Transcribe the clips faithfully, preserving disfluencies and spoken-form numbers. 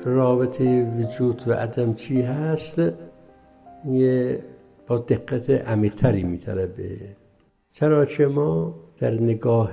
رابطه وجود و عدم چی هست یه با دقت عمیق‌تری می‌طلبه. چرا که ما در نگاه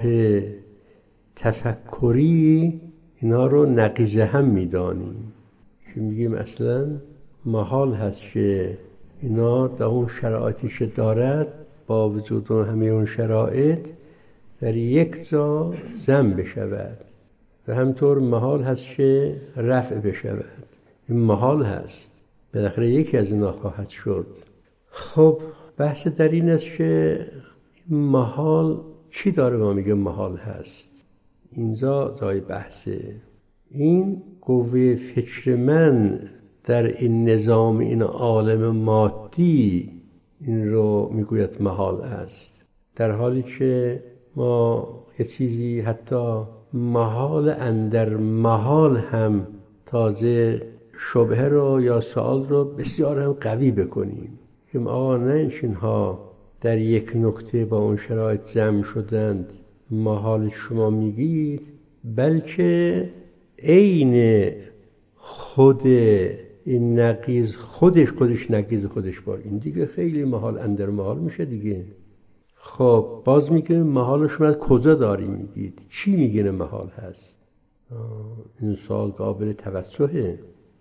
تفکری اینا رو نقیضه هم می‌دانیم که میگیم اصلاً محال هست که اینا در اون شرایطی که دارد با وجود همه اون شرایط در یک جا ضم بشود و همطور محال هست که رفع بشود. این محال هست، بالاخره یکی از اینا خواهد شد. خب بحث در این است که محال چی داره ما میگه محال هست؟ اینجا جای بحثه. این قوه فکر من در این نظام، این عالم مادی این رو میگوید محال است، در حالی که ما یه چیزی حتی محال اندر محال هم تازه شبهه رو یا سوال رو بسیار هم قوی بکنیم که آقا نه اینها در یک نکته با اون شرایط جمع شدند محال شما میگید، بلکه عین خود این نقیض خودش خودش نقیض خودش بار، این دیگه خیلی محال اندر محال میشه دیگه. خب باز میگه محال شما کجا داری میگید؟ چی میگه محال هست؟ این سوال قابل توسعه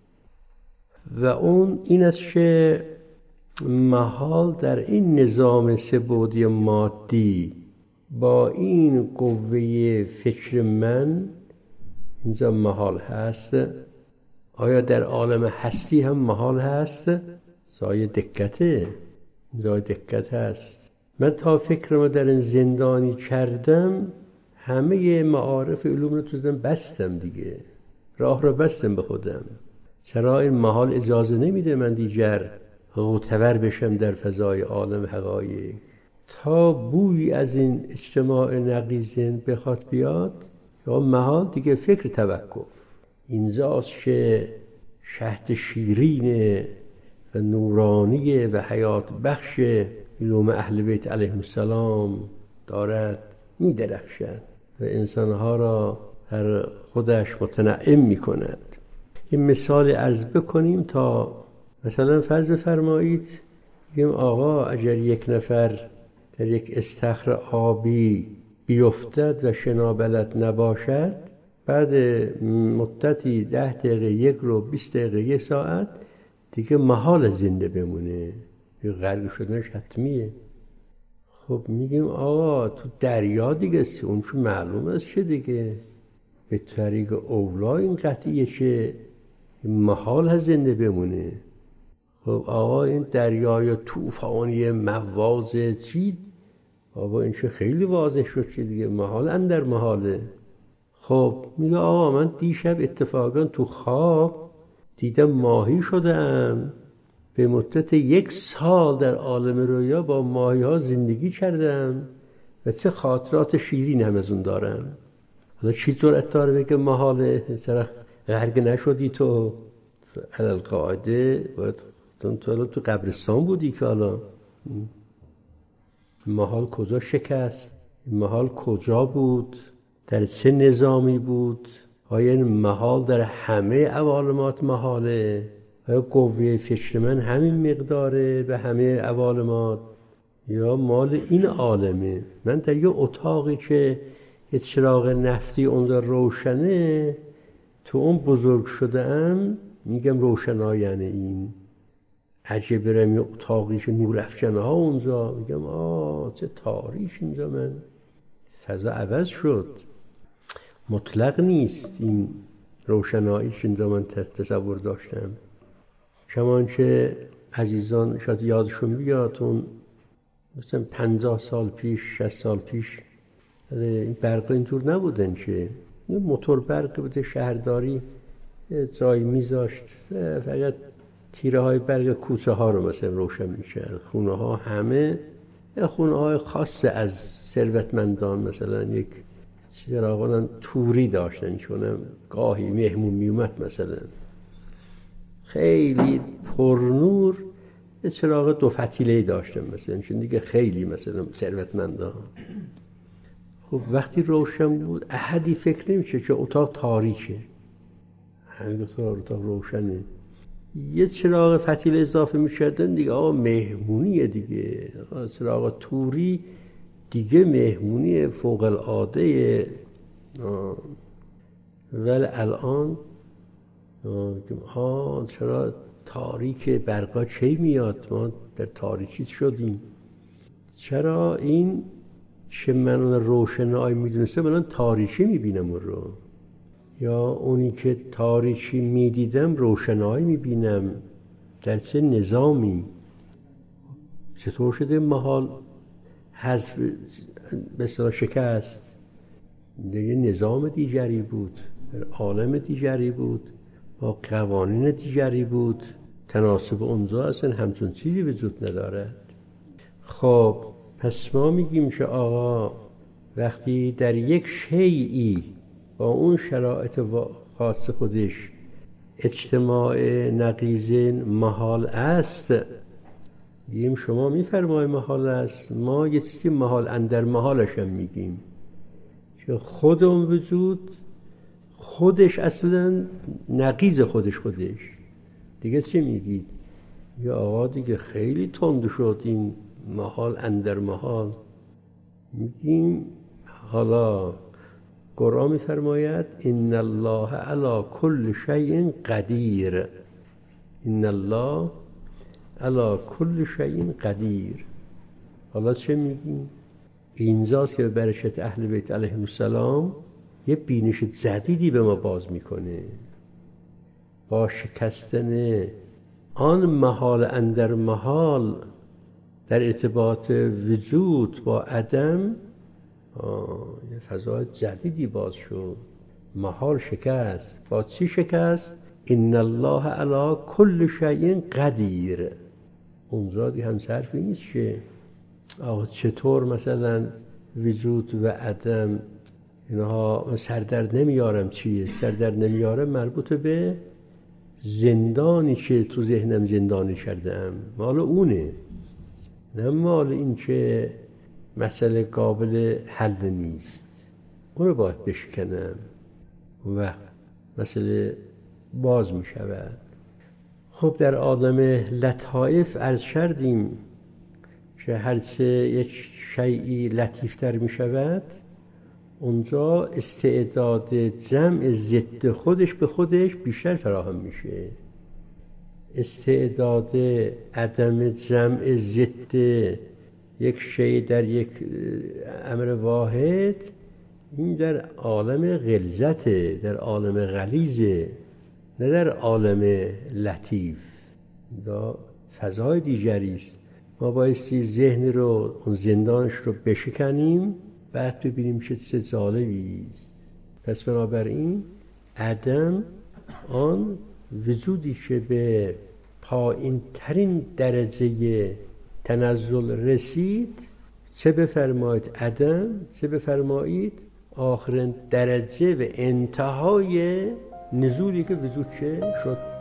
و اون این است که محال در این نظام سه‌بعدی مادی با این قوه فکر من اینجا محال هست. آیا در عالم هستی هم محال هست؟ زای دقته، زای دقت هست. من تا فکرمو در این زندانی کردم، همه معارف علوم رو تو زدم بستم دیگه، راه رو بستم به خودم. چرا این محال اجازه نمیده من دیگر غوطه‌ور بشم در فضای عالم حقایق؟ تا بوی از این اجتماع نقیضین بخواد بیاد یا محال دیگه فکر توقف. اینجاست که شهد شیرین و نورانی و حیات بخش علوم اهل بیت علیهم السلام دارد می درخشد و انسانها را در خودش متنعم می کند. این مثال عرض بکنیم تا مثلا فرض فرمایید بگیم آقا اگر یک نفر در یک استخر آبی بیفتد و شنا بلد نباشد، بعد مدتی ده دقیقه، یک رو، بیست دقیقه، یک ساعت دیگه محال زنده بمونه، غرق شدنش حتمیه. خب میگیم آقا تو دریا دیگه اون چون معلوم است چه دیگه به طریق اولا این قطعیه که محال هست زنده بمونه. خب آقا این دریای طوفانی مواج چی؟ آقا این چه خیلی واضح شد که دیگه محال اندر محاله. خب میگه آقا من دیشب اتفاقا تو خواب دیدم ماهی شدم، به مدت یک سال در عالم رویا با ماهی ها زندگی کردم و چه خاطرات شیرین هم از اون دارم. حالا چی جرأت داره بگه محاله؟ چرا غرق نشدی تو؟ علل قاعده باید تو تو قبرستان بودی که حالا محال کجا شکست؟ محال کجا بود؟ در چه نظامی بود؟ آیا این محال در همه عوالمات محاله؟ آیا قوه فکر من همین مقداره به همه عوالمات یا مال این عالمه؟ من در یه اتاقی که یه چراغ نفتی اونجا روشنه تو اون بزرگ شده‌ام، میگم روشنا یعنی این عجب برم یه اتاقی که نور افکنه ها اونجا، میگم آه چه تاریک اینجا، من فضا عوض شد، مطلق نیست این روشنایی که اینجا من تصور داشتم. چنانچه عزیزان شاید یادشون بیاد اون مثلا پنجاه سال پیش، شصت سال پیش این برق اینجور نبودن که یه موتور برق بوده، شهرداری جایی میذاشت فقط تیره های برق کوچه ها رو مثلا روشن میکرد. خونه ها همه خونه های خاص از ثروتمندان مثلا یک چراغان توری داشتن، چون گاهی مهمون میومد مثلا خیلی پرنور یه چراغ دو فتیله‌ای داشتن مثلا، چون دیگه خیلی مثلا ثروتمندان. خب وقتی روشن بود احدی فکر نمیشه که اتاق تاریکه، همین گفتار اتاق روشنه. یه چراغ فتیله اضافه می‌کردن دیگه آقا مهمونیه دیگه. چراغ توری دیگه مهمونی فوق العاده. ولی الان آه چرا تاریک برقا چی میاد، ما در تاریکی شدیم. چرا این چه من اون روشنایی میدونسته من تاریکی میبینم اون رو، یا اونی که تاریکی میدیدم روشنایی میبینم. در چه نظامی چطور شده محال حذف به اصطلاح شکست؟ دیگه نظام دیگری بود، در عالم دیگری بود، با قوانین دیگری بود. تناسب اونجا اصلا همچون چیزی وجود ندارد. خب پس ما میگیم که آقا وقتی در یک شیئی با اون شرایط خاص خودش اجتماع نقیضین محال است، میگیم شما میفرمای محال است، ما یه چیزی محال اندر محالش هم میگیم که خود اون وجود خودش اصلا نقیض خودش خودش دیگه چی میگید؟ یا آقا دیگه خیلی تند شد این محال اندر محال. میگیم حالا قرآن میفرماید ان الله علی کل شیء قدیر، ان الله علی کل شیء قدیر. حالا چه میگیم؟ اینجاست که به برکت اهل بیت علیهم السلام یه بینش جدیدی به ما باز میکنه. با شکستن آن محال اندر محال در ارتباط وجود با عدم یه فضای جدیدی باز شد. محال شکست. با چی شکست؟ ان الله علی کل شیء قدیر. اونجا دیگه هم حرفی نیست که آقا چطور مثلا وجود و عدم اینها سردر نمیارم. چیه سردر نمیارم؟ مربوط به زندانی که تو ذهنم زندانی کردم، مال اونه، نه مال این که مسئله قابل حل نیست. اونو باید بشکنم و مسئله باز می شود. خب در عالم لطائف عرض کردیم که هرچه یک شیئی لطیفتر می شود اونجا استعداد جمع ضد خودش به خودش بیشتر فراهم میشه. استعداد عدم جمع ضد یک شی در یک امر واحد این در عالم غلظته، در عالم غلیظه، نه در عالم لطیف. دا فضای دیگری است. ما بایستی ذهن رو اون زندانش رو بشکنیم بعد ببینیم چه چه جالبی است. پس بنابراین عدم آن وجودی که به پایین ترین درجه تنزل رسید، چه بفرمایید عدم، چه بفرمایید آخرین درجه و انتهای نزولی که وجود شد